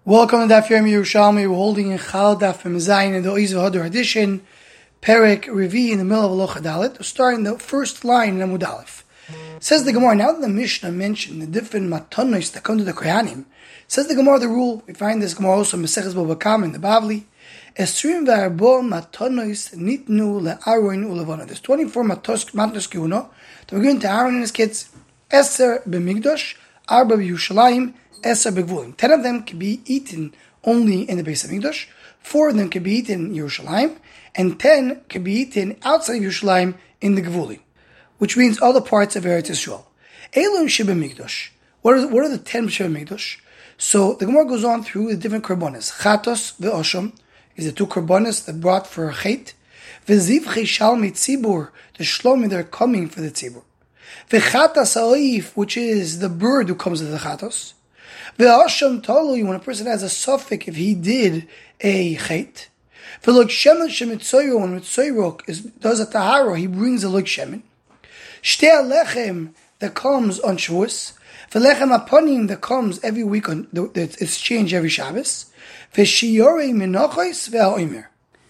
Welcome to Daf Yomi Yerushalmi. We're holding in Chal Daf Zayin in the Oiz V'Hadar edition, Perek Revi in the middle of Aloha Dalet, starting the first line in Amud Aleph. Says the Gemara, now that the Mishnah mentioned the different matanos that come to the Kohanim, says the Gemara the rule, we find this Gemara also in Maseches Bava Kama in the Bavli, Esrim v'arbo matanos nitnu le'aron u'levana. There's 24 matanos kehuna that were given to Aaron and his kids. Eser b'migdosh, arba b'Yushalayim, Eser b'gvulim. 10 of them can be eaten only in the Beis Hamikdash, 4 of them can be eaten in Yerushalayim, and 10 can be eaten outside of Yerushalayim in the Gvulim, which means other parts of Eretz Yisrael. Elun shebemikdash. What are the 10 shebemikdash? So the Gemara goes on through the different korbanos. Chatos ve'osham is the 2 korbanos that brought for a chet. Ve'ziv cheshal mitzibur, the shlomi that are coming for the tzibur. Ve'chatas ha'oif, which is the bird who comes to the chatos. Ve'osham tolui, when a person has a suffix if he did a chet. Ve'lok shemen shemitzoyro, when mitzoyro does a tahara, he brings a lok shemen. Shtei alechem that comes on Shavuos. Ve'lechem aponim that comes every week on it's changed every Shabbos. Ve'shiyore minachos ve'oimer.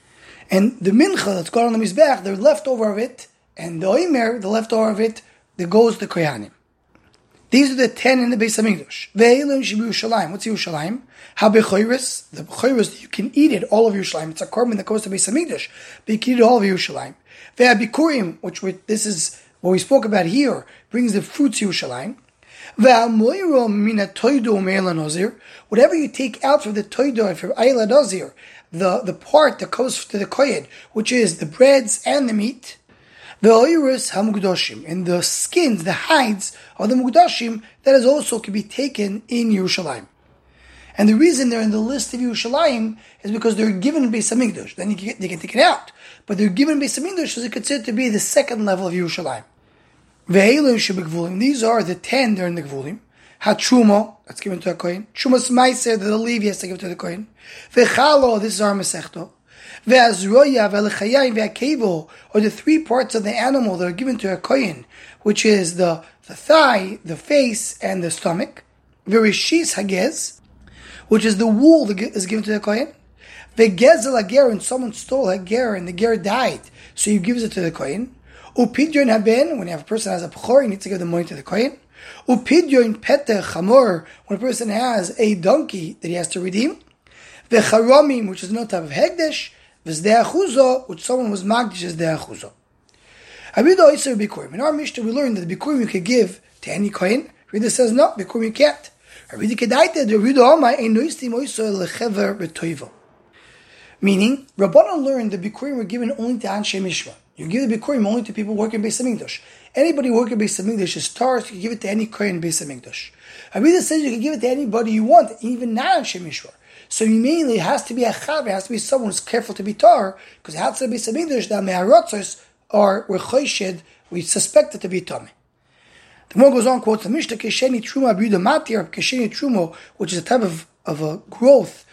And the mincha that's got on the mizbeach, the leftover of it, and the oimer, the leftover of it, that goes to Kohanim. These are the 10 in the Beis Hamikdash. Ve'elun shebu Yerushalayim. What's Yerushalayim? Ha-bechayris. The bechayris, you can eat it, all of Yerushalayim. It's a korban that goes to Beis Hamikdash, but you can eat it all of Yerushalayim. Ve'abikurim, this is what we spoke about here, brings the fruits to Yerushalayim. Ve'amoyro mina toido me'ela nazir. Whatever you take out from the toido and from ayla nazir, the part that goes to the koyed, which is the breads and the meat. Ve'oiris ha-mugdashim, and the skins, the hides of the mugdashim, that is also can be taken in Yerushalayim. And the reason they're in the list of Yerushalayim is because they're given Beis Hamikdash. Then they can take it out. But they're given Beis Hamikdash, so they're considered to be the second level of Yerushalayim. Ve'elun shebegvulim, these are the 10 that are in the Gvulim. Ha-truma, that's given to a Kohen. Trumas meiser, that the Levi has to give to the Kohen. Ve'chalo, this is our Masechto. Ve'azroya, ve'lechayim, ve'akevo, or the 3 parts of the animal that are given to a Kohen, which is the thigh, the face, and the stomach. Ve'rishis hagez, which is the wool that is given to the Kohen. Ve'gezel hager, and someone stole hager, and the ger died, so he gives it to the Kohen. Upidyon haben, when you have a person has a bchor, you need to give the money to the Kohen. Upidyon peteh chamor, when a person has a donkey that he has to redeem. Ve'charamim, which is no type of hegdesh. V'zdei achuzo, which someone was magdish as zdei achuzo. Abido iser bikurim. In our Mishnah we learned that the bikurim you could give to any Kohen. Rida says no, bikurim you can't. Rida kedaita, the Rida Omar, ein noistim oiso lechever betoivo. Meaning, Rabbanan learned that bikurim were given only to Anshe Mishra. You give the bikurim only to people working Beis Hamikdash. Anybody working Beis Hamikdash is stars, you can give it to any Kohen Beis Hamikdash. Abida says you can give it to anybody you want, even not Anshe Mishra. So mainly it has to be a chaver, it has to be someone who's careful to be tar, because outside Beis Hamikdash, the meharotzos are we're choyshed, we suspect it to be tummy. The Gemara goes on, quotes the Mishnah, Kesheni Truma Abiuda Matir, Kesheni Trumo, which is a type of a growth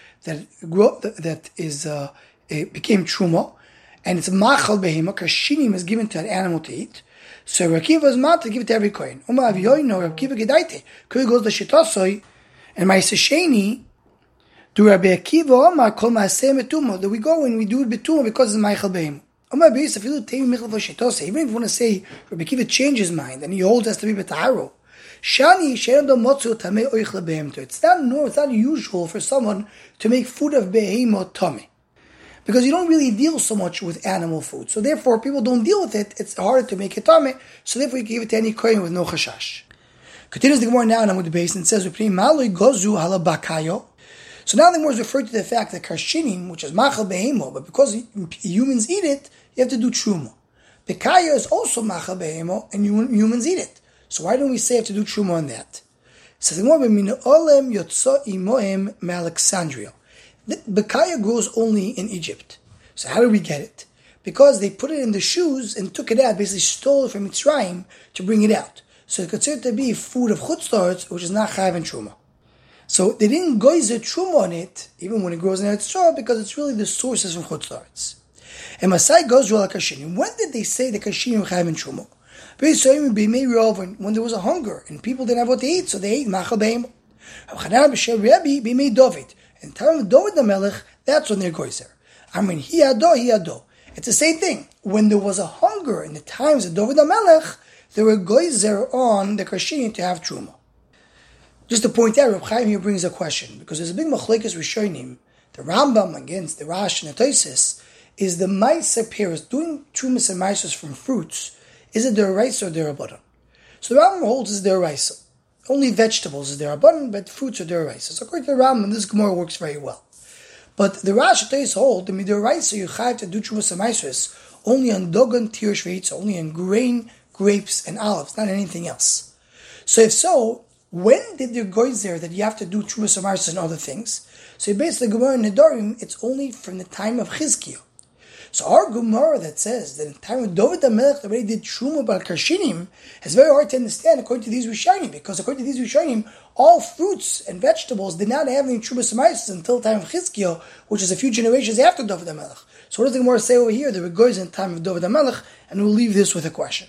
that is it became Truma, and it's machal behema, kashinim is given to an animal to eat. So Rakiva is mat to give it to every Kohen. Uma aviyoino, Rakiva gedaite. Kohen goes to Shitasoi, and Ma'aseh do Rabbi Akiva Omar kol ma'aseh metumo, that we go and we do it betumo because it's machal behema. Omar beis afilu tei michal v'shitosei. Even if you want to say Rabbi Akiva changed his mind and he holds us to be betaharo, shani she'en do motzu tamei oich lebehemto. It's not usual for someone to make food of behemot tamei, because you don't really deal so much with animal food. So therefore, people don't deal with it. It's harder to make it tamei. So therefore, you can give it to any kohen with no chashash. Continues the Gemara now in Amud Beis and says, "Maloi gozu halabakayo." So now the Gemara is referred to the fact that karshinim, which is machal behemo, but because humans eat it, you have to do truma. Bekayo is also machal behemo, and humans eat it. So why don't we say you have to do truma on that? Says the Gemara, "Min olem yotzo imoem me'Alexandria." The Bekaya grows only in Egypt. So how did we get it? Because they put it in the shoes and took it out, basically stole it from Mitzrayim to bring it out. So it's considered to be food of chutzlaretz, which is not chayav and truma. So they didn't goizer truma on it, even when it grows in Eretz Yisrael, because it's really the sources from chutzlaretz. And Masai goes to Kashinim. When did they say the Kashinim chayav and truma? When there was a hunger and people didn't have what to eat, so they ate machal behemo. In the time of David the Melech, that's when they're goyzer. I mean, hi-ado. It's the same thing. When there was a hunger in the times of David the Melech, they were goyzer on the Karshini to have truma. Just to point out, Reb Chaim here brings a question, because there's a big machlekes rishonim, the Rambam against the Rash and the Tosfos, is the Ma'aser Peres, doing trumas and Ma'aser from fruits, is it deraisa or derabanan? So the Rambam holds is deraisa. Only vegetables is derabanan, but fruits are deraisa. So according to the Rambam, this Gemara works very well. But the Rash and Tosfos hold the midiraisa you have to do trumas and Ma'aser only on dogan tirish veitz, only on grain, grapes, and olives, not anything else. So if so, when did there go there that you have to do trumas and Ma'aser and other things? So basically, Gemara in Nedarim, it's only from the time of Chizkiah. So our Gemara that says that in the time of David the Melech, they already did Truma Bal Karshinim, is very hard to understand according to these Rishonim, because according to these Rishonim, all fruits and vegetables did not have any Truma Samaisis until the time of Chizkiah, which is a few generations after David the Melech. So what does the Gemara say over here? There were goys in the time of David the Melech, and we'll leave this with a question.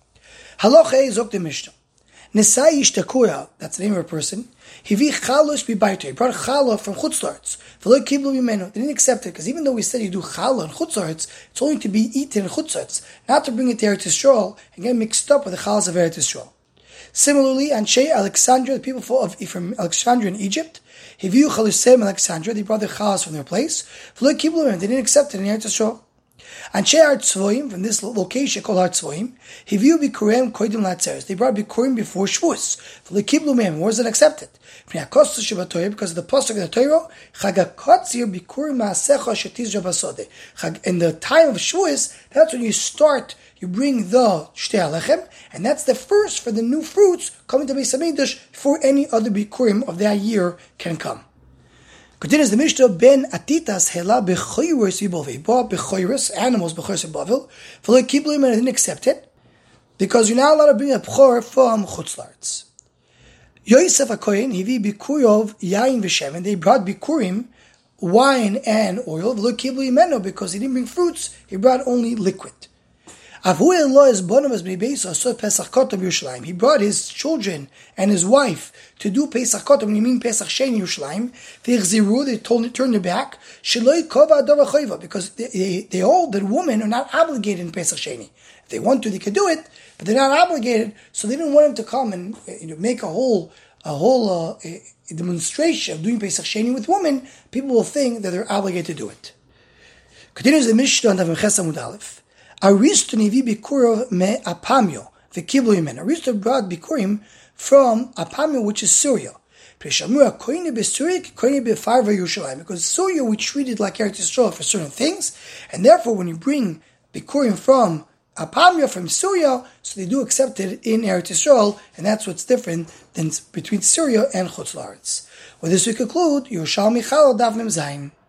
Halacha Zok the Mishnah. Nesai Ishtakuya, that's the name of a person. Hivi Chalos Bibaito. He brought challah from Chutzlarts. V'lo Kiblu Bimenu. They didn't accept it, because even though we said you do challah in Chutzlarts, it's only to be eaten in Chutzlarts, not to bring it to Eretz Yisrael and get mixed up with the chalas of Eretz Yisrael. Similarly, Anshe Alexandria, the people from Alexandria in Egypt, Hiviu Chalusem Alexandria, they brought their chalas from their place. V'lo Kiblu Bimenu. They didn't accept it in Eretz Yisrael. Anshe Har Tzvoim, from this location called Har Tzvoim, Hiviu Bikurim Koidim Latzeres. They brought Bikurim before Shavuos. V'lo Kiblu Bimenu. Where is it accepted? Because of the pasuk of the Torah, Chagakotzir Bikurim Maasecha Shetiz Rabasode. In the time of Shavuos, that's when you bring the Shtei Alechem, and that's the first for the new fruits coming to Beis Hamikdash before any other Bikurim of that year can come. Continues the Mishnah, Ben Atitas Hela Bechoyres Yibov. He bought Bechoyres, animals Bechoyres Yibov, V'lo Kiblu Bimenu, and didn't accept it, because you're not allowed to bring a Bechor from Chutzlarts. Yosef HaKohen, Hivi Bikurov, Yain V'Shemen, they brought Bikurim, wine and oil, V'lo Kiblu Bimenu, because he didn't bring fruits, he brought only liquid. Avu Elo es bonavas b'beis asot Pesach Kotam Yerushalayim. He brought his children and his wife to do Pesach Kotam, when you mean Pesach Sheni Yerushalayim. V'chziru, they turned their back, Sheloi Kova Adar V'choiva, because they hold that women are not obligated in Pesach Sheni. If they want to, they could do it, but they're not obligated, so they didn't want him to come and make a whole demonstration of doing Pesach Sheni with women. People will think that they're obligated to do it. Continues the Mishnah on Tavim Ches Amud Aleph. Aristo nivi bikurov me Apamio v'kiblu yimen. Aristo brought bikurim from Apamio, which is Syria. Because Syria we treated like Eretz Yisrael for certain things, and therefore when you bring bikurim from Apamia from Syria, so they do accept it in Eretz Yisrael, and that's what's different than between Syria and Chutz La'aretz. With this we conclude Yerushalmi Chal Daf Mem Zayin.